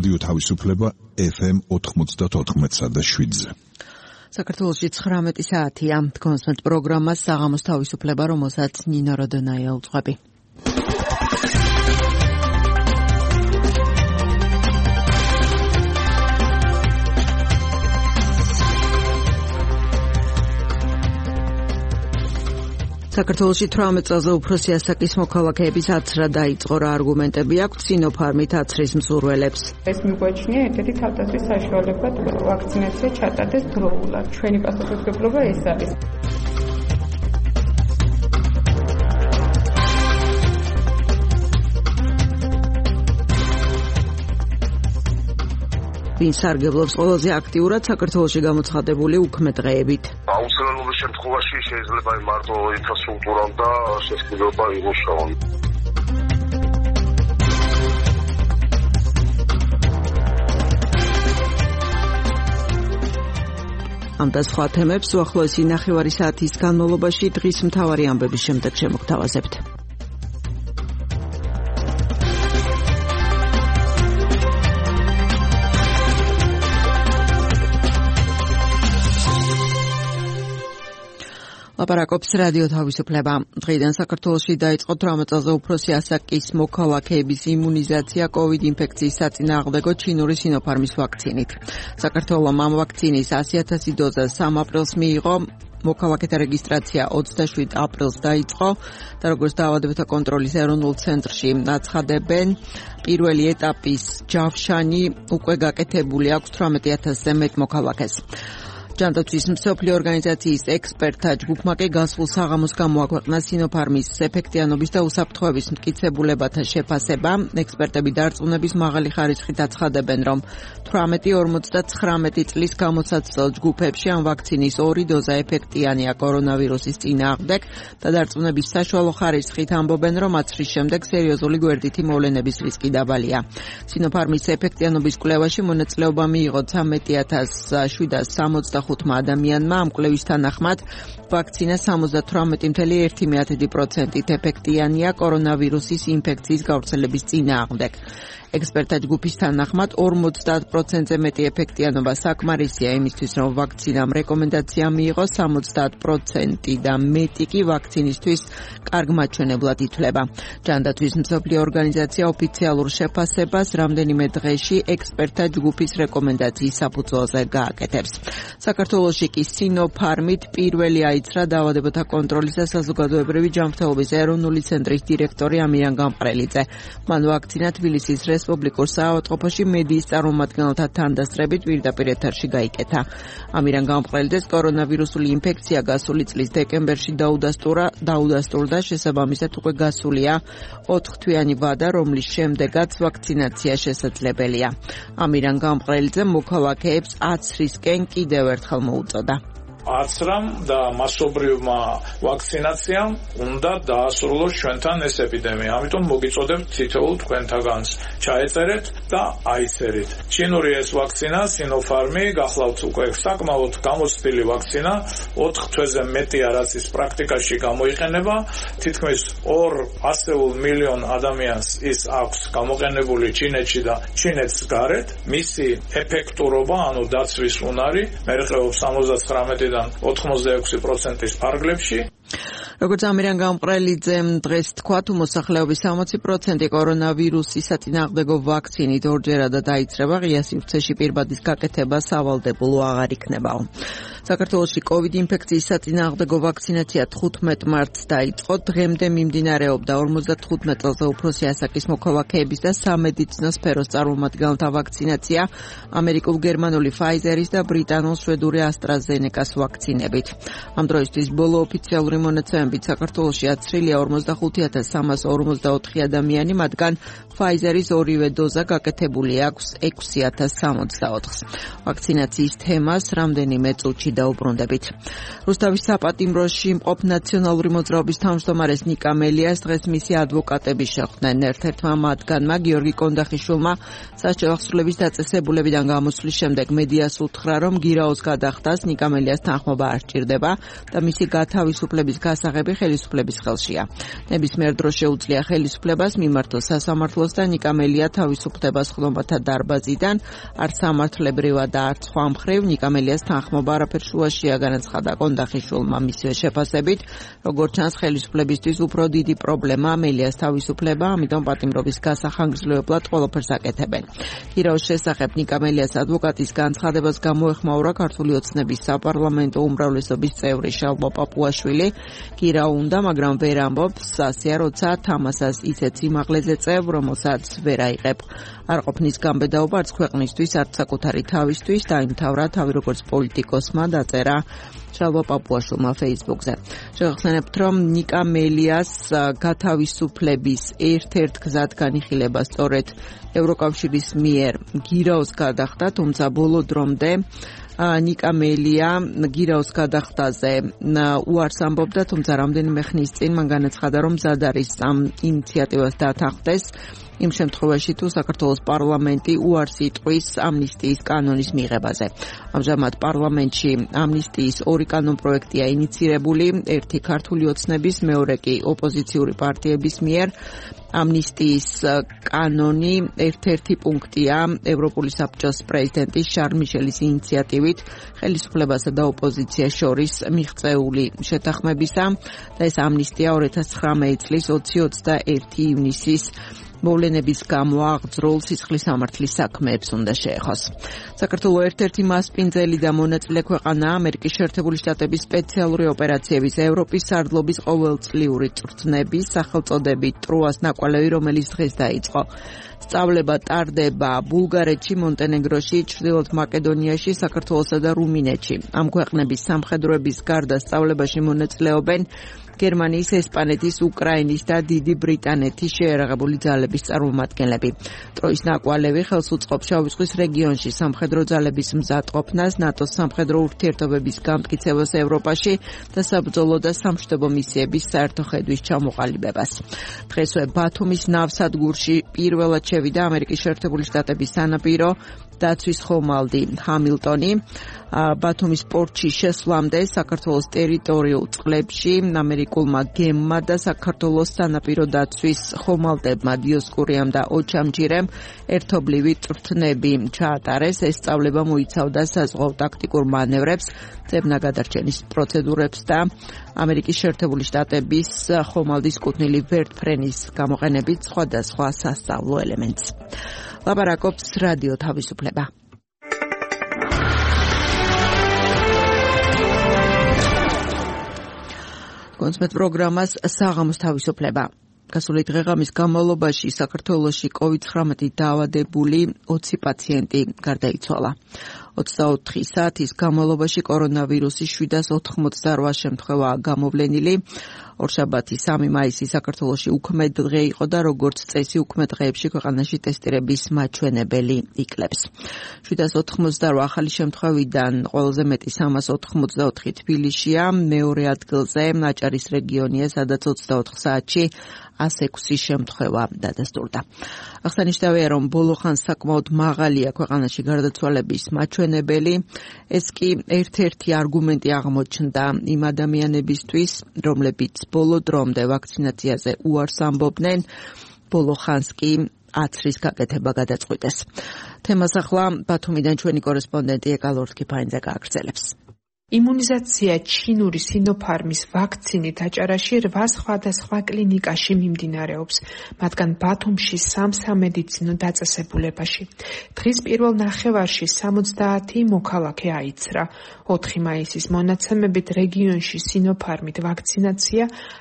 რადიო თავისუფლება FM 94.7-ზე. საქართველოში 19 საათია. კონსერტ პროგრამას საღამოს თავისუფლება, რომელსაც ნინო როდონაია უძღვები. საქართველოში 18 წელზე უფროსი ასაკის მოქალაქეების აცრა დაიწყო. რა არგუმენტები აქვს სინოფარმით აცრის მზურველებს? ეს მიგვაჩნია ერთ-ერთი თავდაცვის საშუალება ვაქცინაცია ჩატარდეს დროულად. ჩვენი პასუხისმგებლობა ეს არის. ვინ სარგებლობს ყველაზე აქტიურად საქართველოში გამოცხადებული უქმე-დღეებით? აუცილებლობის შემთხვევაში შეიძლება მარტო ინფრასტრუქტურამ და შესაძლებლობა იყოს შავი. ამ და სხვა თემებს უახლოესი ნახევარი საათის განმავლობაში დღის მთავარი ამბების შემდეგ შემოგთავაზებთ. ლაპარაკობს რადიო თავისუფლება. დღეიდან საქართველოში დაიწყო 18 წელზე უფროსი ასაკის მოქალაქეების იმუნიზაცია COVID ინფექციის საწინააღმდეგო ჩინური სინოფარმის ვაქცინით. საქართველოს ამ ვაქცინის 100,000 დოზა 3 აპრილს მიიღო. მოქალაქეთა რეგისტრაცია 27 აპრილს დაიწყო და როგორც დაავადებათა კონტროლის ეროვნულ ცენტრში აცხადებენ, პირველი ეტაპის ჯავშანი უკვე გაკეთებული აქვს 18,000-ზე მეტ მოქალაქეს. ჯანდაცვის მსოფლიო ორგანიზაციის ექსპერტთა ჯგუფმა კი გასულ საღამოს გამოაქვეყნა სინოფარმის ეფექტიანობის და უსაფრთხოების მტკიცებულებათა შეფასება. ექსპერტები დარწმუნების მაღალი ხარისხით აცხადებენ, რომ 18-59 წლის გამოსაცდელ ჯგუფებში ამ ვაქცინის 2 დოზა ეფექტიანია კორონავირუსის წინააღმდეგ და დარწმუნების საშუალო ხარისხით ამბობენ, რომ აცრის შემდეგ სერიოზული გვერდითი მოვლენების რისკი დაბალია. სინოფარმის ეფექტიანობის კვლევაში მონაწილეობა მიიღო 13,765 ადამიანმა. ამ კვლევის თანახმად ვაქცინა 78.1% ეფექტიანია კორონავირუსის ინფექციის გავრცელების წინააღმდეგ. ექსპერტთა ჯგუფის თანახმად 50%-ზე მეტი ეფექტიანობა საკმარისია იმისთვის, რომ ვაქცინამ რეკომენდაცია მიიღოს. 70% და მეტი კი ვაქცინისთვის კარგ მაჩვენებლად ითვლება. ჯანდაცვის მსოფლიო ორგანიზაცია ოფიციალურ შეფასებას რამდენიმე დღეში ექსპერტთა ჯგუფის რეკომენდაციის საფუძველზე გააკეთებს. საქართველოში კი სინოფარმით პირველი აიცრა დაავადებათა კონტროლის და საზოგადოებრივი ჯანმრთელობის ეროვნული ცენტრის დირექტორი ამირან გამყრელიძე. მან ვაქცინა თბილისის რესპუბლიკურ საავადმყოფოში მედიის წარმომადგენელთა თანდასწრებით პირდაპირ ეთერში გაიკეთა. ამირან გამყრელიძეს კორონავირუსული ინფექცია გასული წლის დეკემბერში დაუდასტურდა, შესაბამისად უკვე გასულია 4 თვიანი ვადა, რომლის შემდეგაც ვაქცინაცია შესაძლებელია. ამირან გამყრელიძემ მოქალაქეებს აცრისკენ კიდევ ერთხელ მოუწოდა. აცრამ და მასობრივმა ვაქცინაციამ უნდა დაასრულოს ჩვენთან ეს ეპიდემია. ამიტომ მოგიწოდებთ თითოეულ თქვენთაგანს ჩაეწერეთ და აიწერეთ. ჩინური ეს ვაქცინა სინოფარმი გახლავთ უკვე საკმაოდ გამოცდილი ვაქცინა, 4 თვეზე მეტია რაც ის პრაქტიკაში გამოიყენება. თითქმის 200 მილიონ ადამიანს ის აქვს გამოყენებული ჩინეთში და ჩინეთს გარეთ. მისი ეფექტურობა, ანუ დაცვის უნარი მერყეობს 79-დან 86%-ის ფარგლებში. როგორც ამირან გამყრელიძემ დღეს თქვა, თუ მოსახლეობის 60% კორონავირუსის საწინააღმდეგო ვაქცინით ორჯერადად დაიწყება, ღია სივრცეში პირბადის გაკეთება სავალდებულო აღარ იქნებაო. საქართველოში COVID ინფექციის საწინააღმდეგო ვაქცინაცია 15 მარტს დაიწყო. დღემდე მიმდინარეობდა 55 წელზე უფროსი ასაკის მოქალაქეების და სამედიცინო სფეროს წარმომადგენელთა ვაქცინაცია ამერიკულ-გერმანული Pfizer-ის და ბრიტანულ-შვედური AstraZeneca-ს ვაქცინებით. ამ დროისთვის ბოლო ოფიციალური მონაცემებით საქართველოში აცრილია 45,344 ადამიანი, მათგან Pfizer-ის ორივე დოზა გაკეთებული აქვს 6,064-ს. ვაქცინაციის თემას რამდენიმე წუთში დაუბრუნდებით. რუსთავის საპატიმროში მყოფ ნაციონალური მოძრაობის თავმჯდომარეს ნიკა მელიას დღეს მისი ადვოკატები შეხვდნენ. ერთ-ერთმა მათგანმა გიორგი კონდახიშვილმა სასჯელ აღსრულების დაწესებულებიდან გამოსვლის შემდეგ მედიას უთხრა, რომ გირაოს გადახდას ნიკა მელიას თანხმობა არ სჭირდება და მისი გათავისუფლების გასაღებ იარაღები ხელისუფლების ხელშია. ნებისმიერ დროს შეუძლია ხელისუფლებას მიმართოს სასამართლოს და ნიკამელია თავისუფლებას ხდომათა დარბაზიდან, არც სამართლებრივად და არც სხვა მხრივ ნიკამელიას თანხმობა არაფერ შუაშია, განაცხადა კონდახიშვილმა მისივე შეფასებით. როგორც ჩანს, ხელისუფლებისთვის უფრო დიდი პრობლემა მელიას თავისუფლება, ამიტომ პატიმრობის გასახანგრძლივებლად ყველაფერს აკეთებენ. გირაოს შესახებ ნიკამელიას ადვოკატის განცხადებას გამოეხმაურა ქართული ოცნების საპარლამენტო უმრავლესობის წევრი შალვა პაპუაშვილი. გირაო უნდა, მაგრამ ვერ ამბობს, ასეა, როცა თამასას ისეთ სიმაღლეზე წევ, რომელსაც ვერ აიღებ. არ ყოფნის გამბედაობა არც ქვეყნისთვის, არც საკუთარი თავისთვის, დაიმთავრა თავი როგორც პოლიტიკოსმა, დაწერა შალვა პაპუაშვილმა Facebook-ზე. შევახსენებთ, რომ ნიკამელიას გათავისუფლების ერთ-ერთ გზად განიხილება სწორედ ევროკავშირის მიერ გირაოს გადახდა, თუმცა ბოლო დრომდე ნიკამელია გირაოს გადახდაზე უარს ამბობდა, თუმცა რამდენიმე ხნის წინ მან განაცხადა, რომ მზად არის ამ ინიციატივას დათანხმდეს იმ შემთხვევაში, თუ საქართველოს პარლამენტი უარს იტყვის ამნისტიის კანონის მიღებაზე. ამჟამად პარლამენტში ამნისტიის ორი კანონპროექტია ინიცირებული, ერთი ქართული ოცნების, მეორე კი ოპოზიციური პარტიების მიერ. ამნისტიის კანონი ერთ-ერთი პუნქტია ევროპული საბჭოს პრეზიდენტის შარლ მიშელის ინიციატივით ხელისუფლებასა და ოპოზიციას შორის მიღწეული შეთანხმებისა და ეს ამნისტია 2019 წლის 20-21 ივნისის მოვლენების გამო აღძრულ სისხლის სამართლის საქმეებს უნდა შეეხოს. საქართველოს ერთ-ერთი მასპინძელი და მონაწილე ქვეყანაა ამერიკის შეერთებული შტატების სპეციალური ოპერაციების ევროპის სარდლობის ყოველწლიური წვრთნების სახელწოდებით ტროას ნაკვალევი, რომელიც დღეს დაიწყო. სწავლება ტარდება ბულგარეთში, მონტენეგროში, ჩრდილოეთ მაკედონიაში, საქართველოსა და რუმინეთში. ამ ქვეყნების სამხედროების გარდა სწავლებაში მონაწილეობენ გერმანიის, ესპანეთის, უკრაინის და დიდი ბრიტანეთის შეიარაღებული ძალების წარმომადგენლები. ტროის ნაკვალევი ხელს უწყობს შავი ზღვის რეგიონში სამხედრო ძალების მზადყოფნას, ნატოს სამხედრო ურთიერთობების გამტკიცებას ევროპაში და საბრძოლო და სამშვიდობო მისიების საერთო ხედვის ჩამოყალიბებას. დღესვე ბათუმის ნავსადგურში პირველად შევიდა ამერიკის შეერთებული შტატების სანაპირო დაცვის ხომალდი ჰამილტონი. ბათუმის პორტში შესვლამდე საქართველოს ტერიტორიულ წყლებში ამერიკულმა გემმა და საქართველოს სანაპირო დაცვის ხომალდებმა დიოსკურიამ და ოჩამჯირემ ერთობლივი წვრთნები ჩაატარეს. ეს სწავლება მოიცავდა საზღვაო ტაქტიკურ მანევრებს, ძებნაგადარჩენის პროცედურებს და ამერიკის შეერთებული შტატების ხომალდის კუთვნილი ვერტფრენის გამოყენებით სხვადასხვა სასწავლო ელემენტს. ლაპარაკობს რადიო თავისუფლება. კონცერტ პროგრამას საღამოს თავისუფლება. გასული დღეღამის განმავლობაში საქართველოში COVID-19 დაავადებული 20 პაციენტი გარდაიცვალა. 24 საათის განმავლობაში კორონავირუსის 788 შემთხვევა გამოვლენილი. ორშაბათი 3 მაისი საქართველოში უქმედ დღე იყო და როგორც წესი უქმედ დღეებში ქვეყანაში ტესტირების მაჩვენებელი იკლებს. 788 ახალი შემთხვევიდან ყველაზე მეტი 384 თბილისშია, მეორე ადგილზე აჭარის რეგიონია, სადაც 24 საათში 106 შემთხვევა დადასტურდა. აღსანიშნავია, რომ ბოლო ხანს საკმაოდ მაღალია ქვეყანაში გარდაცვალების მაჩვენებელი. ეს კი ერთ-ერთი არგუმენტი აღმოჩნდა იმ ადამიანებისთვის, რომლებიც ბოლო დრომდე ვაქცინაციაზე უარს ამბობდნენ, ბოლო ხანს კი აცრის გაკეთება გადაწყვიტეს. თემას ახლა ბათუმიდან ჩვენი კორესპონდენტი ეკალორთკიფაინძე გააგრძელებს. იმუნიზაცია ჩინური სინოფარმის ვაქცინით აჭარაში 8 სხვადასხვა კლინიკაში მიმდინარეობს, მათგან ბათუმში 3 სამედიცინო დაწესებულებაში. დღის პირველ ნახევარში 70 მოქალაქე აიცრა. 4 მაისის მონაცემებით რეგიონში სინოფარმით ვაქცინაცია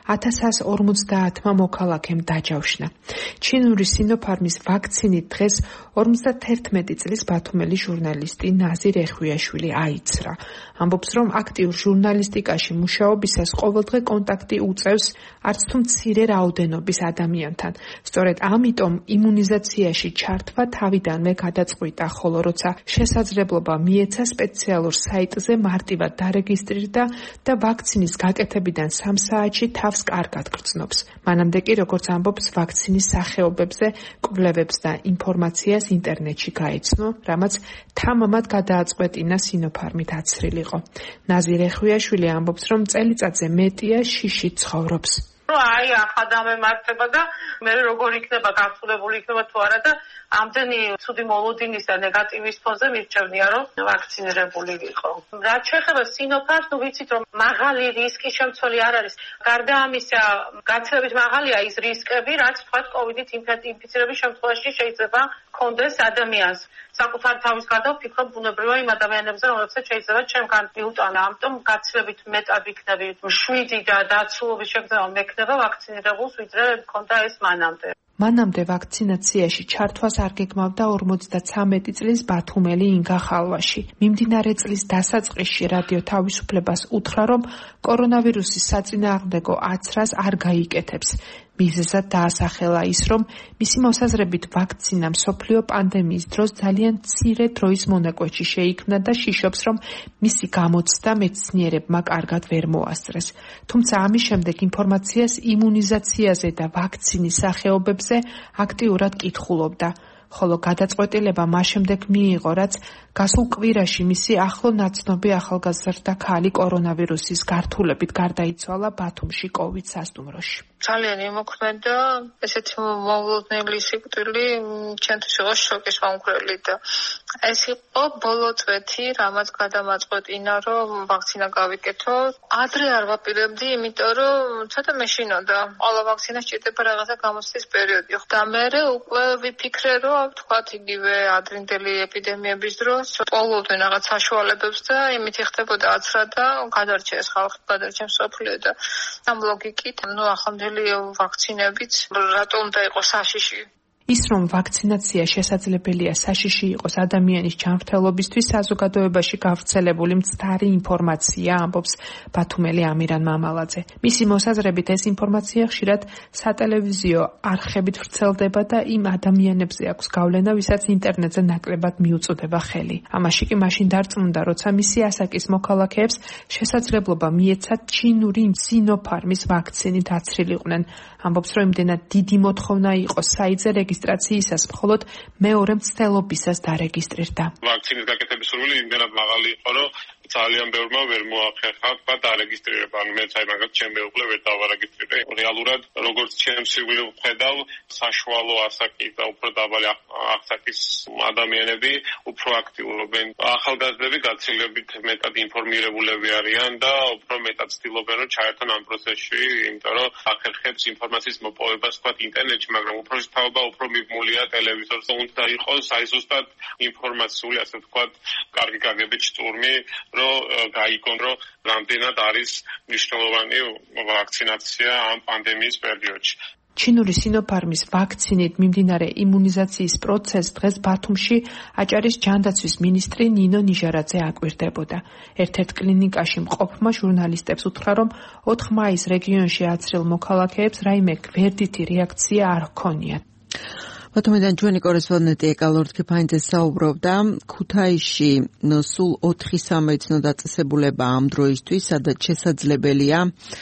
1150 მოქალაქემ დაჯავშნა. ჩინური სინოფარმის ვაქცინით დღეს 51 წლის ბათუმელი ჟურნალისტი ნაზირ ეხვიაშვილი აიცრა. ამბობს, რომ აქტიურ ჟურნალისტიკაში მუშაობისას ყოველდღე კონტაქტი უწევს არც თუ მცირე რაოდენობის ადამიანთან. სწორედ ამიტომ იმუნიზაციაში ჩართვა თავიდანვე გადაწყვიტა, ხოლო როცა შესაძლებლობა მიეცა სპეციალურ საიტზე მარტივად დარეგისტრირდა და ვაქცინის გაკეთებიდან 3 საათში თავს კარგად გრძნობს. მანამდე კი, როგორც ამბობს, ვაქცინის სახეობებზე კვლევებს და ინფორმაციას ინტერნეტში გაეცნო, რამაც თამამად გადააწყვეტინა სინოფარმით აცრილიყო. ნაზირე ხვიაშვილი ამბობს, რომ წელიწადზე მეტია შიში ცხოვრობს. აი ახლა მემართება და მე როგორ იქნება გასულებული იქნება თუ არა და ამდენი ცუდი მოლოდინის და ნეგატივის ფონზე მირჩევნია რომ ვაქცინირებული ვიყო. რაც შეეხება სინოფარმს, ვიცით რომ მაღალი რისკის შემცველი არ არის. გარდა ამისა, გაცილებით მაღალია ის რისკები, რაც თქვა კოვიდით ინფიცირების შემთხვევაში შეიძლება ჰქონდეს ადამიანს. საკუთარ თავის გარდა ვფიქრობ ბუნებრივია იმ ადამიანებზე, რომლებსაც შეიძლება ჩემგან მიუტანა. ამიტომ გაცილებით მეტად ვიქნები მშვიდი და დაცულობის შეგრძნება მექნება ვაქცინირებულს, ვიდრე მქონდა ეს მანამდე. მანამდე ვაქცინაციაში ჩართვას არ გეგმავდა 53 წლის ბათუმელი ინგა ხალვაში. მიმდინარე წლის დასაწყისში რადიო თავისუფლებას უთხრა, რომ კორონავირუსის საწინააღმდეგო აცრას არ გაიკეთებს. მიზეზად დაასახელა ის, რომ მისი მოსაზრებით ვაქცინა მსოფლიო პანდემიის დროს ძალიან მცირე დროის მონაკვეთში შეიქმნა და შიშობს, რომ მისი გამოცდა მეცნიერებმა კარგად ვერ მოასწრეს. თუმცა ამის შემდეგ ინფორმაციას იმუნიზაციაზე და ვაქცინის სახეობებზე აქტიურად კითხულობდა. ხოლო გადაწყვეტილება მას შემდეგ მიიღო, რაც გასულ კვირაში მისი ახლო ნაცნობი ახალგაზრდა ქალი კორონავირუსის გართულებით გარდაიცვალა ბათუმში კოვიდ სასტუმროში. ძალიან იმოქმედა ესეთი მოულოდნელი სიკვდილი ჩემთვის იყო შოკის მომგვრელი და ეს იყო ბოლო წვეთი, რამაც გადამაწყვეტინა, რომ ვაქცინა გავიკეთო. ადრე არ ვაპირებდი, იმიტომ რომ ცოტა მეშინოდა. ყველა ვაქცინა სჭირდება რაღაცა გამოცდის პერიოდი. და მე უკვე ვიფიქრე, რომ თქვათ იგივე ადრინდელი ეპიდემიების დროს პოულობდნენ რაღაც საშუალებებს და იმით ხდებოდა აცრა და გადარჩეს ხალხი, გადარჩეს მსოფლიო და ამ ლოგიკით, ახლამდელი ვაქცინებით რატომ უნდა იყოს საშიში? ის რომ ვაქცინაცია შესაძლებელია საშიში იყოს ადამიანის ჯანმრთელობისთვის, საზოგადოებაში გავრცელებული მცდარი ინფორმაცია, ამბობს ბათუმელი ამირან მამალაძე. მისი მოსაზრებით ეს ინფორმაცია ხშირად სატელევიზიო არხებით ვრცელდება და იმ ადამიანებზე აქვს გავლენა, ვისაც ინტერნეტზე ნაკლებად მიუწოდება ხელი. ამაში კი მაშინ დარწმუნდა, როცა მისი ასაკის მოქალაქეებს შესაძლებლობა მიეცათ ჩინური სინოფარმის ვაქცინით აცრილიყვნენ. ამბობს, რომ იმდენად დიდი მოთხოვნა იყო საიტზე რეგისტრაციისას, მხოლოდ მეორე მცდელობისას დარეგისტრირდა. ვაქცინის გაკეთების სურვილი იმდენად მაღალი იყო, რომ ძალიან ბევრმა ვერ მოახერხა თქვა დარეგისტრირება. ანუ მეც აი მაგათ ჩემ მეუღლე ვერ დავარეგისტრირე. რეალურად როგორც ჩემს სიკვდილს ვხედავ, საშუალო ასაკის და უფრო დაბალი ასაკის ადამიანები უფრო აქტიურობენ. ახალგაზრდები გაცილებით მეტად ინფორმირებულები არიან და უფრო მეტად ცდილობენ რომ ჩაერთონ ამ პროცესში, იმიტომ რომ ახერხებს ინფორმაციის მოპოვებას თქვა ინტერნეტში, მაგრამ უფრო შეთაობა უფრო მიბმულია ტელევიზორზე. უნდა იყოს აი ზუსტად ინფორმაციული, ასე ვთქვათ, კარგი გაგებით შტურმი, რომ გაიგონ, რომ რამდენად არის მნიშვნელოვანი ვაქცინაცია ამ პანდემიის პერიოდში. ჩინური სინოფარმის ვაქცინით მიმდინარე იმუნიზაციის პროცესს დღეს ბათუმში აჭარის ჯანდაცვის მინისტრი ნინო ნიჟარაძე აკვირდებოდა. ერთ-ერთ კლინიკაში მყოფმა ჟურნალისტებს უთხრა, რომ 4 მაისს რეგიონში აცრილ მოქალაქეებს რაიმე გვერდითი რეაქცია არ ჰქონიათ. ბათუმიდან ჩვენი კორესპონდენტი ეკალორთქიფაინძე საუბრობდა, ქუთაისში სულ 4 სამედიცინო დაწესებულება ამ დროისთვის, სადაც შესაძლებელია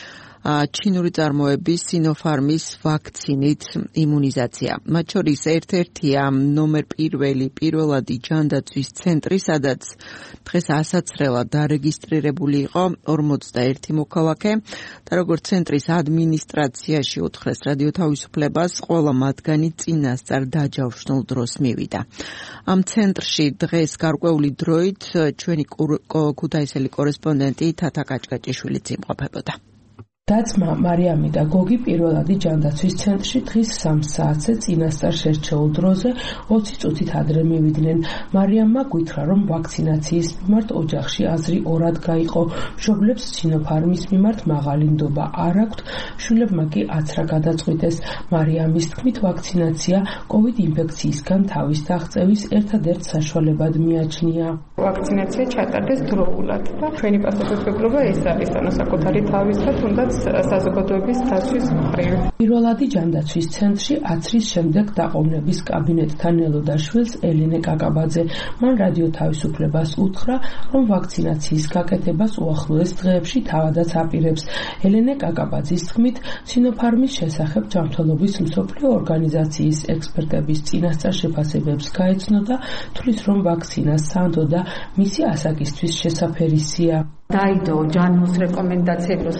ჩინური წარმოების სინოფარმის ვაქცინით იმუნიზაცია. მათ შორის ერთ-ერთია ნომერ პირველადი ჯანდაცვის ცენტრი, სადაც დღეს ასაცრელად დარეგისტრირებული იყო 41 მოქალაქე და როგორც ცენტრის ადმინისტრაციაში უთხრეს რადიო თავისუფლებას, ყველა მათგანი წინასწარ დაჯავშნულ დროს მივიდა. ამ ცენტრში დღეს გარკვეული დროით ჩვენი ქუთაისელი კორესპონდენტი თათა კაჭკაჭიშვილიც იმყოფებოდა. დაცმა მარიამი და გოგი პირველადი ჯანდაცვის ცენტრში დღის 3 საათზე წინასწარ შერჩეულ დროზე 20 წუთით ადრე მივიდნენ. მარიამმა გითხრა, რომ ვაქცინაციის მიმართ ოჯახში აზრი ორად გაიყო. მშობლებს სინოფარმის მიმართ მაღალი ნდობა არ აქვთ, შვილებმა კი აცრა გადაწყვიტეს. მარიამის თქმით, ვაქცინაცია კოვიდ ინფექციისგან თავის დაღწევის ერთადერთ საშუალებად მიაჩნია. ვაქცინაცია ჩატარდეს დროულად და ჩვენი პასუხისმგებლობა ეს არის, ანუ საკუთარი თავისა თუნდაც საზოგადოების დაცვის მხრივ. პირველადი ჯანდაცვის ცენტრში 10 წლის შემდეგ დაყოვნების კაბინეტთან ელოდა შვილს ელენე კაკაბაძე. მან რადიო თავისუფლებას უთხრა, რომ ვაქცინაციის გაკეთებას უახლოეს დღეებში თავადაც აპირებს. ელენე კაკაბაძის თქმით, სინოფარმის შესახებ ჯანმრთელობის მსოფლიო ორგანიზაციის ექსპერტების წინასწარ შეფასებებს გაეცნო და თვლის, რომ ვაქცინა სანდო და მისი ასაკისთვის შესაფერისია. დაიდო ჯანმოს რეკომენდაციები, რომ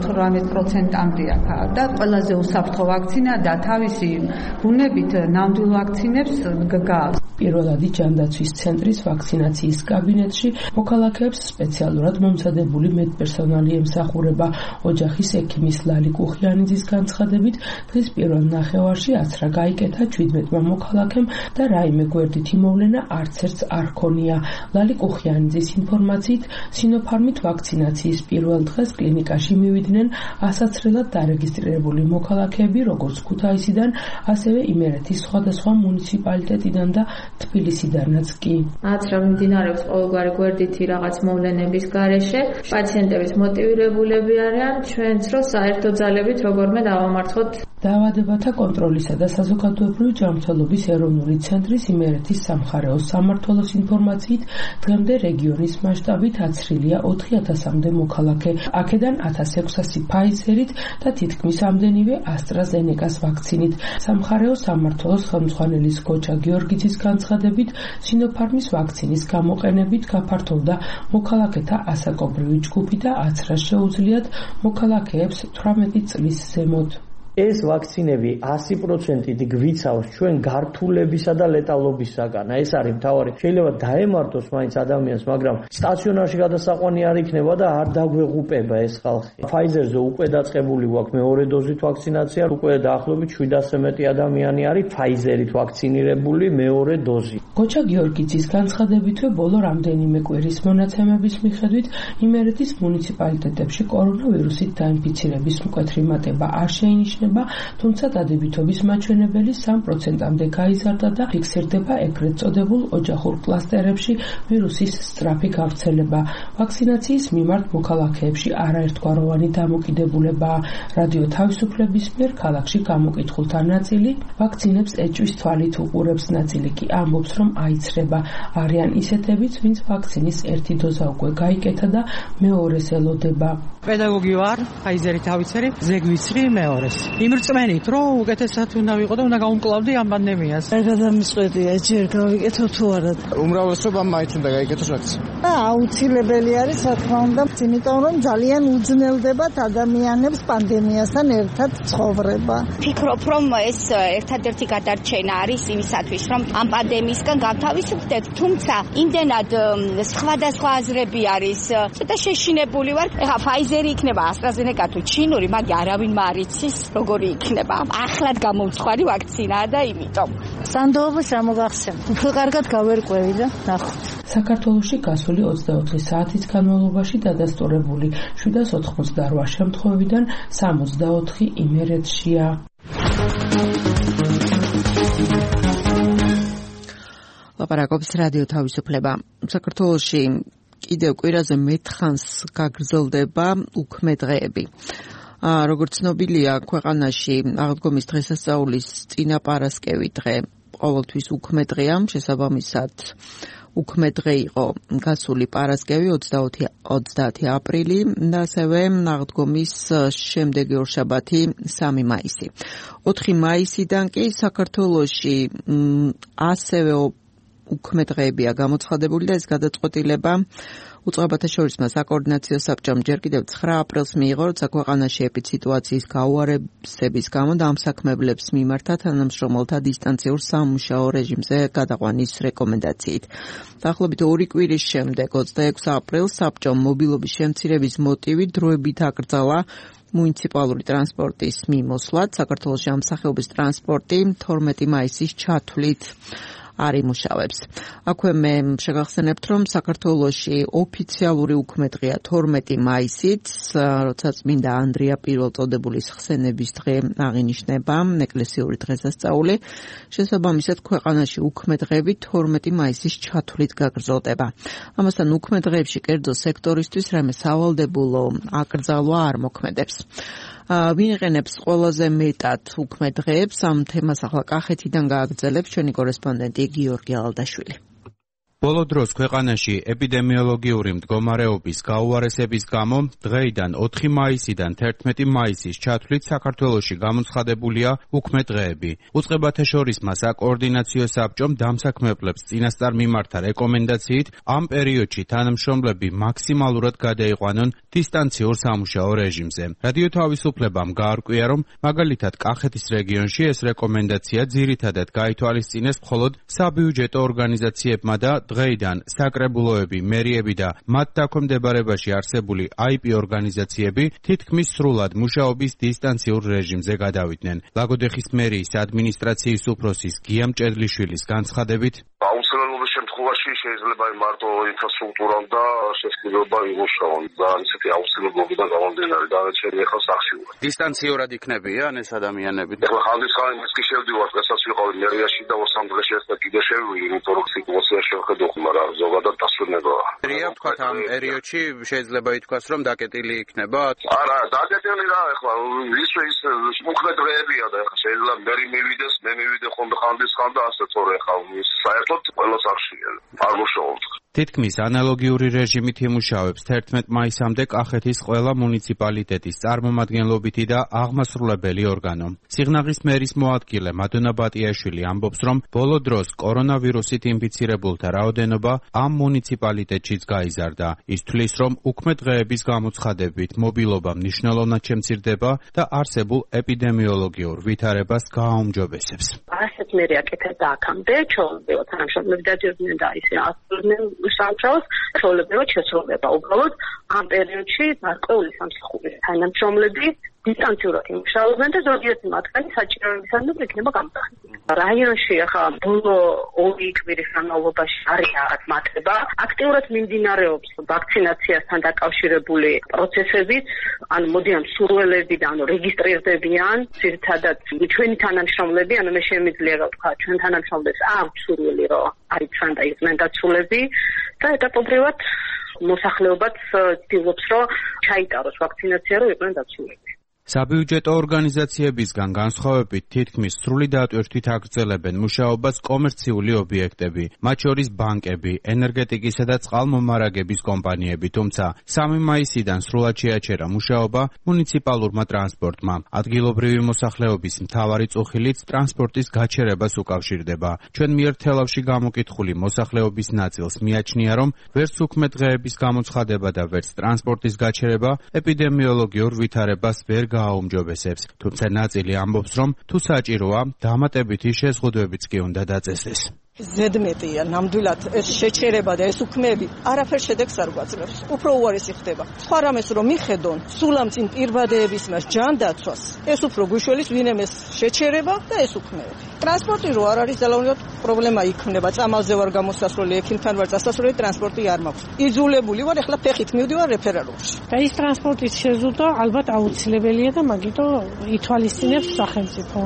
78%-ამდე აქვს და ყველაზე უსაფრთხო ვაქცინა და თავისი ბუნებით ნამდვილ ვაქცინებს გგავს. პირველადი ჯანდაცვის ცენტრის ვაქცინაციის კაბინეტში მოქალაქეებს სპეციალურად მომზადებული მედპერსონალი ემსახურება. ოჯახის ექიმის ლალი კუხიანიძის განცხადებით, დღის პირველ ნახევარში აცრა გაიკეთა 17 მოქალაქემ და რაიმე გვერდითი მოვლენა არც ერთს არ ჰქონია. ლალი კუხიანიძის ინფორმაციით, სინოფარმით ვაქცინაციის პირველ დღეს კლინიკაში მივიდნენ ასაცრელად დარეგისტრირებული მოქალაქეები, როგორც ქუთაისიდან, ასევე იმერეთის სხვადასხვა მუნიციპალიტეტიდან და თბილისიდანაც კი. აცრა მიმდინარეობს ყოველგვარი გვერდითი რაღაც მოვლენების გარეშე. პაციენტების მოტივირებულები არიან, ჩვენც რო საერთო ძალებით როგორმე დავამარცხოთ. დაავადებათა კონტროლისა და საზოგადოებრივი ჯანმრთელობის ეროვნული ცენტრის იმერეთის სამხარეო სამმართველოს ინფორმაციით, დღემდე რეგიონის მასშტაბით აცრილია 4000-მდე მოქალაქე. აქედან 1600 ფაიზერით და თითქმის ამდენივე ასტრაზენეკას ვაქცინით. სამხარეო სამმართველოს ხელმძღვანელის გოჩა გიორგიძის განცხადებით, სინოფარმის ვაქცინის გამოყენებით გაფართოვდა მოქალაქეთა ასაკობრივი ჯგუფი და აცრას შეუძლიათ მოქალაქეებს 18 წლის ზემოთ. ეს ვაქცინები 100%-ით გვიცავს ჩვენ გართულებისა და ლეტალობისაგან. ეს არის მთავარი. შეიძლება დაემართოს მაინც ადამიანს, მაგრამ სტაციონარში გადასაყვანი არ იქნება და არ დაგვეღუპება ეს ხალხი. Pfizer-ზე უკვე დაწყებული გვაქვს მეორე დოზით ვაქცინაცია, უკვე დაახლოებით 700 მეტი ადამიანი არის Pfizer-ით ვაქცინირებული მეორე დოზი. გოჩა გიორგიძის განცხადებითვე ბოლო რამდენიმე კვირის მონაცემების მიხედვით იმერეთის მუნიციპალიტეტებში კორონავირუსით დაინფიცირების მკვეთრი მატება არ შეინიშნება, თუმცა დადებითობის მაჩვენებელი 3%-მდე გაიზარდა და ფიქსირდება ეგრეთ წოდებულ ოჯახურ კლასტერებში ვირუსის სწრაფი გავრცელება. ვაქცინაციის მიმართ მოქალაქეებში არაერთგვაროვანი დამოკიდებულებაა. რადიო თავისუფლების მიერ ქალაქში გამოკითხულთა ნაწილი ვაქცინებს ეჭვის თვალით უყურებს, ნაწილი კი ამბობს, რომ აიცრება. არიან ისეთებიც, ვინც ვაქცინის ერთი დოზა უკვე გაიკეთა და მეორეს ელოდება. პედაგოგი ვარ, Pfizer-ით ავიცერი, ზეგვიცრი მეორეს. იმრწმენით, რომ უკეთესად უნდა ვიყო და უნდა გავუმკლავდი ამ პანდემიას. არ გადამწყვეტია, ჯერ გავიკეთო თუ არა. უმრავლესობამ მაინც უნდა გაიკეთოს ვაქცინა. აუცილებელი არის, რა თქმა უნდა, იმიტომ რომ ძალიან უძნელდებათ ადამიანებს პანდემიასთან ერთად ცხოვრება. ფიქრობ, რომ ეს ერთადერთი გადარჩენა არის იმისათვის, რომ ამ პანდემიისგან გავთავისუფლდეთ, თუმცა იმდენად სხვადასხვა აზრები არის. ცოტა შეშინებული ვარ. ეხლა Pfizer-ი იქნება, AstraZeneca თუ ჩინური, მაგრამ არავინ მარიცის როგორი იქნება. ახლად გამოვცხარი ვაქცინაა და იმიტომ. სანდოობის რა მოგახსენე. უფრო კარგად გავერკვევი და ნახოთ. საქართველოში გასული 24 საათის განმავლობაში დადასტურებული 788 შემთხვევიდან 64 იმერეთშია. ლაპარაკობს რადიო თავისუფლება. საქართველოში კიდევ კვირაზე მეთხანს გაგრძელდება უქმე დღეები. როგორც ცნობილია, ქვეყანაში აღდგომის დღესასწაულის წინაპარასკევი დღე ყოველთვის უქმე დღეა, შესაბამისად უქმე დღე იყო გასული პარასკევი 30 აპრილი და ასევე აღდგომის შემდეგი ორშაბათი 3 მაისი. 4 მაისიდან კი საქართველოში ასევე უქმე დღეებია გამოცხადებული და ეს გადაწყვეტილება უწყებათა შორისმა საკოორდინაციო საბჭომ ჯერ კიდევ 9 აპრილს მიიღო, როცა ქვეყანაში ეპიდსიტუაციის გაუარესების გამო დამსაქმებლებს მიმართა თანამშრომელთა დისტანციურ სამუშაო რეჟიმზე გადაყვანის რეკომენდაციით. დაახლოებით 2 კვირის შემდეგ 26 აპრილს საბჭომ მობილობის შემცირების მოტივით დროებით აკრძალა მუნიციპალური ტრანსპორტის მიმოსვლად. საქართველოში ამ სახეობის ტრანსპორტი 12 მაისის ჩათვლით არ იმუშავებს. აქვე მე შეგახსენებთ, რომ საქართველოში ოფიციალური უქმედღია 12 მაისით, როცა წმინდა ანდრია პირველწოდებულის ხსენების დღე აღინიშნება, ეკლესიური დღესასწაული. შესაბამისად, ქვეყანაში უქმედღები 12 მაისის ჩათვლით გაგრძელდება. ამასთან უქმედღებში კერძო სექტორისთვის რამე სავალდებულო აკრძალვა არ მოქმედებს. ვინ იყენებს ყველაზე მეტად უქმედ დღეებს? ამ თემას ახლა კახეთიდან გააგრძელებს ჩვენი კორესპონდენტი გიორგი ალდაშვილი. ბოლო დროს ქვეყანაში ეპიდემიოლოგიური მდგომარეობის გაუარესების გამო დღეიდან 4 მაისიდან 11 მაისის ჩათვლით საქართველოში გამოცხადებულია უქმედ დღეები. უწყებათა შორისმა საკოორდინაციო საბჭომ დამსაქმებლებს წინასწარ მიმართა რეკომენდაციით ამ პერიოდში თანამშრომლები მაქსიმალურად გადაიყვანონ დისტანციურ სამუშაო რეჟიმზე. რადიო თავისუფლებამ გაარკვია, რომ მაგალითად კახეთის რეგიონში ეს რეკომენდაცია ძირითადად გაითვალისწინეს მხოლოდ საბიუჯეტო ორგანიზაციებმა და დღეიდან საკრებულოები, მერიები და მათ დაქვემდებარებაში არსებული IP ორგანიზაციები თითქმის სრულად მუშაობის დისტანციურ რეჟიმზე გადავიდნენ. ლაგოდეხის მერიის ადმინისტრაციის უფროსის გია მჭედლიშვილის განცხადებით, აუცილებლობის შემთხვევაში შეიძლება მარტო ინფრასტრუქტურამ და შესაძლებლობა იმუშაონ და ისეთი აუცილებლობიდან გამომდინარე დანარჩენი ახლა სახში ვარ. დისტანციურად იქნებიან ეს ადამიანები. ახლა ხალხი ის კი შევდივარ, დღესაც ვიყავი მერიაში და 2-3 დღეში ეს და კიდე შევიდე, იმიტომ რომ სიტუაცია შევხედოთ, მაგრამ ზოგადად დასვენებაა. რია ვთქვათ ამ პერიოდში შეიძლება ითქვას, რომ დაკეტილი იქნება? არა, დაკეტილი რა, ახლა ის უქმედ დღეებია და ახლა შეიძლება მერი მივიდეს, მე მივიდე ხომ ხანდის ხან და ასე თორე ახლა საერთოდ ყველა სახშია. არ მუშაობთ. თითქმის ანალოგიური რეჟიმით იმუშავებს 11 მაისამდე კახეთის ყველა მუნიციპალიტეტის წარმომადგენლობითი და აღმასრულებელი ორგანო. სიღნაღის მერის მოადგილე მადონა ბატიაშვილი ამბობს, რომ ბოლო დროს კორონავირუსით ინფიცირებულთა რაოდენობა ამ მუნიციპალიტეტშიც გაიზარდა. ის თვლის, რომ უქმედ დღეების გამოცხადებით მობილობა მნიშვნელოვნად შემცირდება და არსებულ ეპიდემიოლოგიურ ვითარებას გააუმჯობესებს. ასეთ მერე აკეთებს და აქამდე ჩვეულებრივად თანამშრომლები დადიოდნენ და ისე ასრულებდნენ სამუშაოს, ჩვეულებრივად შესრულება. უბრალოდ ამ პერიოდში გარკვეული სამსახურის თანამშრომლები დისტანციურად იმუშავებენ და ზოგიერთი მათგანი საჭიროებისამებრ იქნება გამოსახული. რაიონში ახლა ბოლო 2 კვირის განმავლობაში არის რაღაც მატება. აქტიურად მიმდინარეობს ვაქცინაციასთან დაკავშირებული პროცესები, ან მოდიან სურველები და ანუ რეგისტრირდებიან. ძირითადად ჩვენი თანამშრომლები, ანუ მე შემიძლია ვთქვა, ჩვენ თანამშრომლებს აქვს სურვილი, რომ არიცან და იყვნენ დაცულები და ეტაპობრივად მოსახლეობაც ცდილობს, რომ ჩაიტაროს ვაქცინაცია, რომ იყვნენ დაცულები. საბიუჯეტო ორგანიზაციებისგან განსხვავებით თითქმის სრული დატვირთვით აგრძელებენ მუშაობას კომერციული ობიექტები, მათ შორის ბანკები, ენერგეტიკისა და წყალმომარაგების კომპანიები, თუმცა 3 მაისიდან სრულად შეაჩერა მუშაობა მუნიციპალურმა ტრანსპორტმა. ადგილობრივი მოსახლეობის მთავარი წუხილიც ტრანსპორტის გაჩერებას უკავშირდება. ჩვენ მიერ თელავში გამოკითხული მოსახლეობის ნაწილს მიაჩნია, რომ ვერც უქმედ დღეების გამოცხადება და ვერც ტრანსპორტის გაჩერება ეპიდემიოლოგიურ ვითარებას ვერ გააუმჯობესებს, თუმცა ნაწილი ამბობს, რომ თუ საჭიროა, დამატებითი შეზღუდვებიც კი უნდა დაწესდეს. ზედმეტია ნამდვილად ეს შეჩერება და ეს უქმეები არაფერ შედეგს არ გვაძლევს. უფრო უარესი ხდება. სხვა რამეს რომ მიხედონ, სულ ამ წინ პირბადეების მას ჯანდაცვას, ეს უფრო გვიშველის ვინემეს შეჩერება და ეს უქმეები. ტრანსპორტი რო არ არის ძალოვნად პრობლემა იქნება. წამალზე ვარ გამოსასვლელი, ექიმთან ვარ წასასვლელი, ტრანსპორტი არ მაქვს. იძულებული ვარ ახლა ფეხით მივდივარ რეფერალურში. და ის ტრანსპორტის შეზღუდვა ალბათ აუცილებელია და მაგითო ითვალისწინებს სახელმწიფო.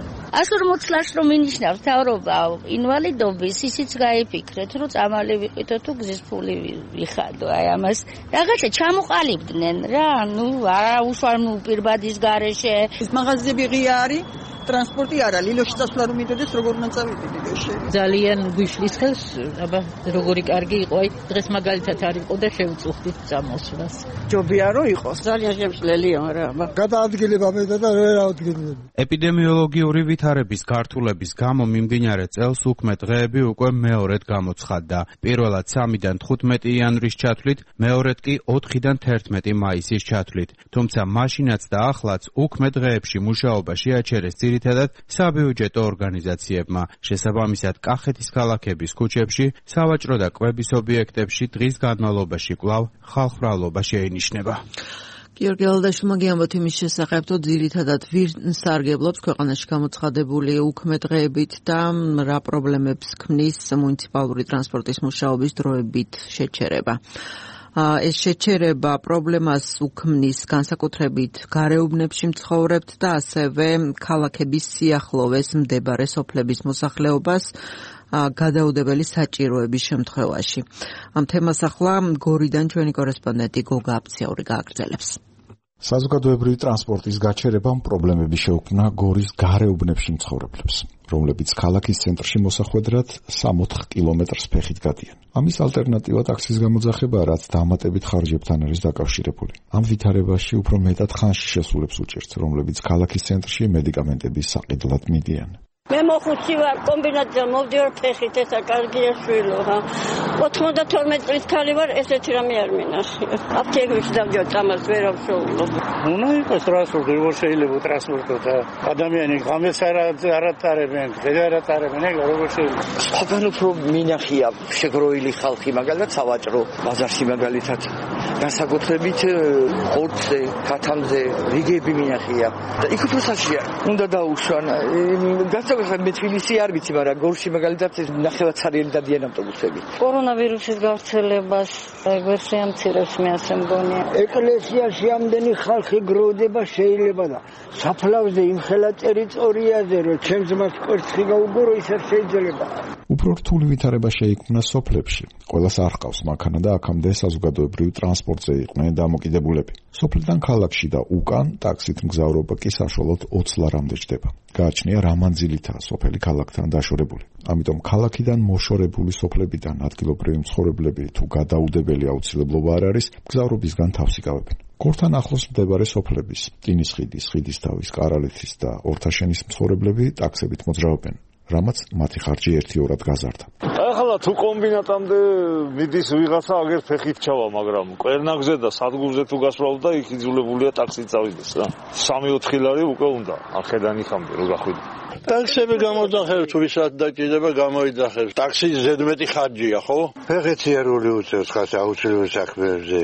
140 რომ ინიშნავს მთავრობა ინვალიდობის, ისიც გაიფიქრეთ, რომ წამალი ვიყიდო თუ გზის ფული ვიხადო. აი ამას რაღაცა ჩამოყალიბდნენ რა, არა უშუალოდ პირბადის გარეშე. მაღაზიები ღია არის, ტრანსპორტი არა, ლილოში წასვლა რომ მიდოდეს, როგორ უნდა წავიდე ლილოში. ძალიან გვიშლის ხელს, აბა როგორი კარგი იყო, აი დღეს მაგალითად არ იყო და შევწუხდით წამოსვლას. ჯობია რომ იყოს, ძალიან შემშლელია, რა, აბა. გადაადგილება მე და ვერ აღდგილდება. ეპიდემიოლოგიური ვითარების გართულების გამო მიმდინარე წელს უქმედ დღეები უკვე მეორედ გამოცხადდა. პირველად 3-დან 15 იანვრის ჩათვლით, მეორედ კი 4-დან 11 მაისის ჩათვლით. თუმცა მაშინაც და ახლაც უქმედ დღეებში მუშაობა შეაჩერეს ძირითადად საბიუჯეტო ორგანიზაციებმა. შესაბამისად, კახეთის ქალაქების ქუჩებში, სავაჭრო და კვების ობიექტებში დღის განმავლობაში კვლავ ხალხმრავლობა შეინიშნება. გიორგი ალდაშვილმა გიამბოთ იმის შესახებ, რომ ძირითადად ვინ სარგებლობს ქვეყანაში გამოცხადებული უქმე დღეებით და რა პრობლემებს ქმნის მუნიციპალური ტრანსპორტის მუშაობის დროებით შეჩერება. ეს შეჩერება პრობლემას უქმნის განსაკუთრებით გარეუბნებში მცხოვრებთ და ასევე ქალაქების სიახლოვეს მდებარე სოფლების მოსახლეობას გადაუდებელი საჭიროების შემთხვევაში. ამ თემას ახლა გორიდან ჩვენი კორესპონდენტი გოგა აფციური გააგრძელებს. საზოგადოებრივი ტრანსპორტის გაჩერებამ პრობლემები შეუქმნა გორის გარეუბნებში მცხოვრებლებს, რომლებიც ქალაქის ცენტრში მოსახვედრად 3-4 კილომეტრს ფეხით გადიან. ამის ალტერნატივა ტაქსის გამოძახებაა, რაც დამატებით ხარჯებთან არის დაკავშირებული. ამ ვითარებაში უფრო მეტად ხანში შესულებს უჭერს, რომლებიც ქალაქის ცენტრში მედიკამენტების საყიდლად მიდიან. მე მოხუცი ვარ, კომბინატზე მოვდივარ ფეხით, ესა კარგია შვილო, 92 წლის ქალი ვარ, ესეთი რამე არ მინახია. აფთიაქში დავდივარ, ამას ვერ ავშოულობ. უნდა იყოს ტრანსპორტი, როგორ შეიძლება ტრანსპორტო და ადამიანი ღამეს არ ატარებენ, დღე არ ატარებენ, ეგ როგორ შეიძლება. სხვაგან უფრო მინახია შეგროილი ხალხი, მაგალითად სავაჭრო ბაზარში მაგალითად. განსაკუთრებით ხორცზე, ქათამზე რიგები მინახია. და იქ უფრო საშია. უნდა დაუშვან მე თბილისი არ ვიცი, მაგრამ გორში მაგალითად ნახევარცარიელი დადიან ავტობუსები. კორონავირუსის გავრცელებას ვერ შეამცირებს, მე ასე მგონია. ეკლესიაში ამდენი ხალხი გროვდება შეიძლება და საფლავზე იმხელა ტერიტორიაზე, რომ ჩემს მას კვერცხი გაუგორო, ის არ შეიძლება. უფრო რთული ვითარება შეიქმნა სოფლებში. ყველას არ ჰყავს მანქანა და აქამდე საზოგადოებრივ ტრანსპორტზე იყვნენ დამოკიდებულები. სოფლიდან ქალაქში და უკან ტაქსით მგზავრობა კი საშუალოდ 20 ლარამდე ჯდება. გააჩნია რა მანძილითაა სოფელი ქალაქთან დაშორებული. ამიტომ ქალაქიდან მოშორებული სოფლებიდან ადგილობრივი მცხოვრებლები თუ გადაუდებელი აუცილებლობა არ არის, მგზავრობისგან თავს იკავებენ. გორთან ახლოს მდებარე სოფლების, ტინისხიდის, ხიდისთავის, კარალეთის და ორთაშენის მცხოვრებლები ტაქსებით მოძრაობენ, რამაც მათი ხარჯი 1-2-რად გაზარდა. ახლა თუ კომბინატამდე მიდის ვიღაცა აგერ ფეხით ჩავა, მაგრამ კვერნაგზე და სადგურზე თუ გასვლავ და იქ იძულებულია ტაქსით წავიდეს რა. 3-4 ლარი უკვე უნდა ახედან იქამდე რო გახვიდე. ტაქსები გამოძახებს, თუ ვისაც დაჭირდება გამოიძახებს. ტაქსი ზედმეტი ხარჯია, ხო? ფეხეთი არ უწევს ხას აუცილებელ საქმეებზე.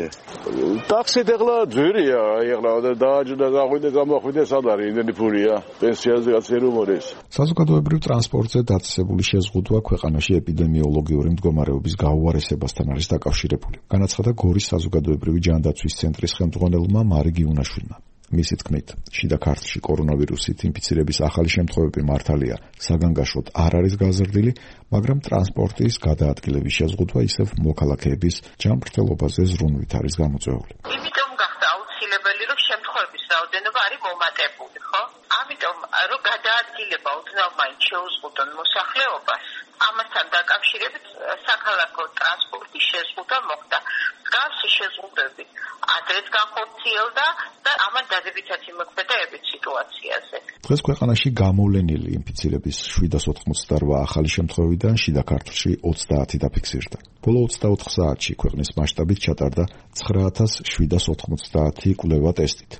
ტაქსით ახლა ძვირია, ახლა დააჯდა გახვიდე, გამოხვიდე, სად არის იმენი ფულია? პენსიაზე რაც ვერ უმორეს. საზოგადოებრივ ტრანსპორტზე დაწესებული შეზღუდვა ქვეყანაში ეპიდემიოლოგიური მდგომარეობის გაუარესებასთან არის დაკავშირებული. განაცხადა გორის საზოგადოებრივი ჯანდაცვის ცენტრის ხელმძღვანელმა მარი გიუნაშვილმა. მისი თქმით, შიდა ქართლში კორონავირუსით ინფიცირების ახალი შემთხვევები მართალია საგანგაშოდ არ არის გაზრდილი, მაგრამ ტრანსპორტის გადაადგილების შეზღუდვა ისევ მოქალაქეების ჯანმრთელობაზე ზრუნვით არის გამოწვეული. იმიტომ გახდა აუცილებელი, რომ შემთხვევების რაოდენობა არის მომატებული, ხო? ამიტომ რომ გადაადგილება ოდნავ მაინც შეუზღუდონ მოსახლეობას, ამასთან დაკავშირებით საქალაქო ტრანსპორტის შეზღუდვა მოხდა. მსგავსი შეზღუდვები ადრეც განხორციელდა და ამან დადებითად იმოქმედა ევით სიტუაციაზე. დღეს ქვეყანაში გამოვლენილი ინფიცირების 788 ახალი შემთხვევიდან შიდა ქართლში 30 დაფიქსირდა. ბოლო 24 საათში ქვეყნის მასშტაბით ჩატარდა 9790 კვლევა ტესტით.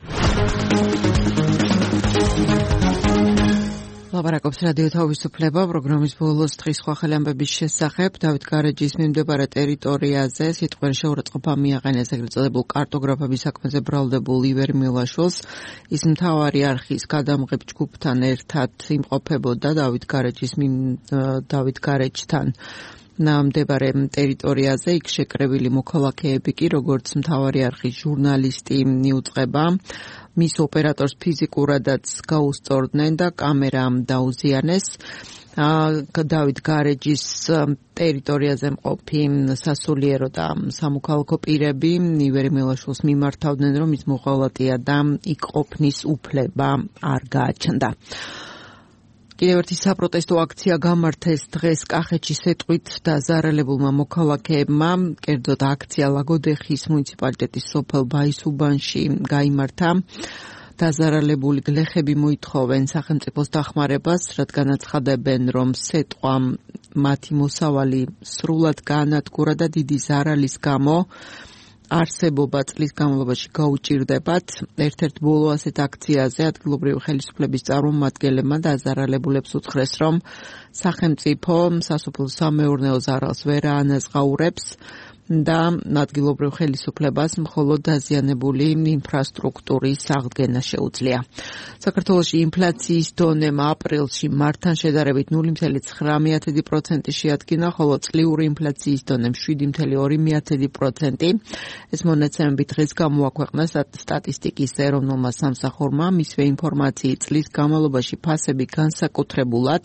ლაპარაკობს რადიო თავისუფლება პროგრამის ბოლოს დღის სხვა ხელი ამბების შესახებ. დავით გარეჯის მიმდებარე ტერიტორიაზე სიტყვიერი შეურაცხყოფა მიაყენეს ეგრეთ წოდებულ კარტოგრაფების საქმეზე ბრალდებულ ივერ მილაშვილს. ის მთავარი არხის გადამღებ ჯგუფთან ერთად იმყოფებოდა დავით გარეჯთან ნამდვილ ტერიტორიაზე. იქ შეკრებილი მოქალაქეები კი როგორც მთავარი არხის ჟურნალისტი მიუძღება, მის ოპერატორს ფიზიკურადაც გაუსწორდნენ და კამერამ დაუზიანეს. დავით გარეჯის ტერიტორიაზე მყოფი სასულიერო და სამოქალაქო პირები ივერ მილაშვილს მიმართავდნენ, რომ ის მოღალატეა და იქ ყოფნის უფლება არ გააჩნდა. კიდევ ერთი საპროტესტო აქცია გამართეს დღეს კახეთში სეტყვით დაზარალებულმა მოქალაქეებმა. კერძოდ აქცია ლაგოდეხის მუნიციპალიტეტის სოფელ ბაისუბანში გაიმართა. დაზარალებული გლეხები მოითხოვენ სახელმწიფოს დახმარებას, რადგან აცხადებენ, რომ სეტყვამ მათი მოსავალი სრულად გაანადგურა და დიდი ზარალის გამო არსებობა წლის განმავლობაში გაუჭირდებათ. ერთ-ერთ ბოლო ასეთ აქციაზე ადგილობრივი ხელისუფლების წარმომადგენლებმა დაზარალებულებს უთხრეს, რომ სახელმწიფო სასოფლო-სამეურნეო ზარალს ვერ აანაზღაურებს. და ადგილობრივ ხელისუფლებას მხოლოდ დაზიანებული ინფრასტრუქტურის აღდგენა შეუძლია. საქართველოში ინფლაციის დონემ აპრილში მარტთან შედარებით 0.9% შეადგინა, ხოლო წლიური ინფლაციის დონემ 7.2%. ეს მონაცემები დღეს გამოაქვეყნა სტატისტიკის ეროვნულმა სამსახურმა. მისვე ინფორმაციით წლის განმავლობაში ფასები განსაკუთრებულად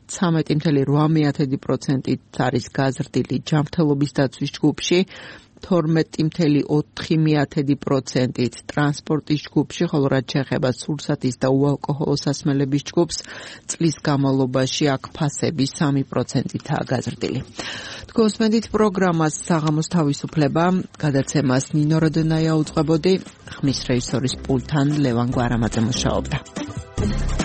13.8% არის გაზრდილი ჯანმრთელობის დაცვის ჯგუფში, 12.4%-ით ტრანსპორტის ჯგუფში, ხოლო რაც შეეხება სურსათის და უალკოჰოლო სასმელების ჯგუფს, წლის განმავლობაში აქ ფასები 3%-ითაა გაზრდილი. თქვენსმენდით პროგრამას საღამოს თავისუფლება, გადაცემას ნინო როდონაია უწყებოდი, ხმის რეჟისორის პულტთან ლევან გვარამაძე მუშაობდა.